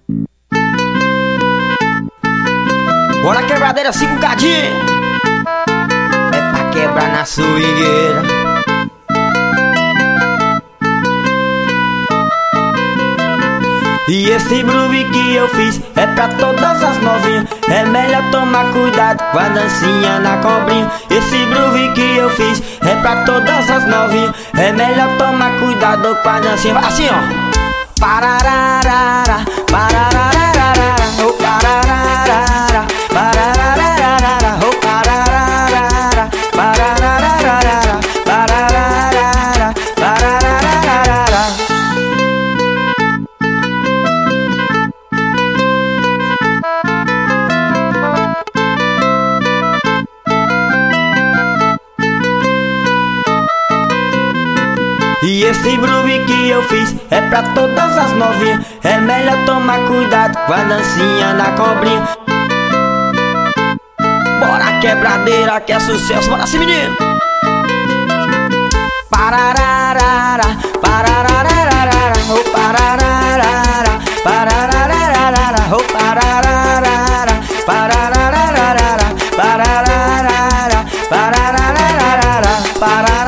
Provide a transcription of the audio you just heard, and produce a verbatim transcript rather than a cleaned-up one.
Bora quebradeira, cinco cadinho. É pra quebrar na swingueira. E esse groove que eu fiz é pra todas as novinhas. É melhor tomar cuidado com a dancinha na cobrinha. Esse groove que eu fiz é pra todas as novinhas. É melhor tomar cuidado com a dancinha. Assim ó. Parararara, parararara, oh parararara, parararara, oh parararara, parararara, parararara, parararara. E esse groove que eu fiz é pra todas as novinhas. É melhor tomar cuidado com a dancinha na cobrinha. Bora quebradeira que é sucesso, bora assim menino. Parararara, parararara, oh parararara, parararara, oh parararara, parararara, parararara, parararara, parararara.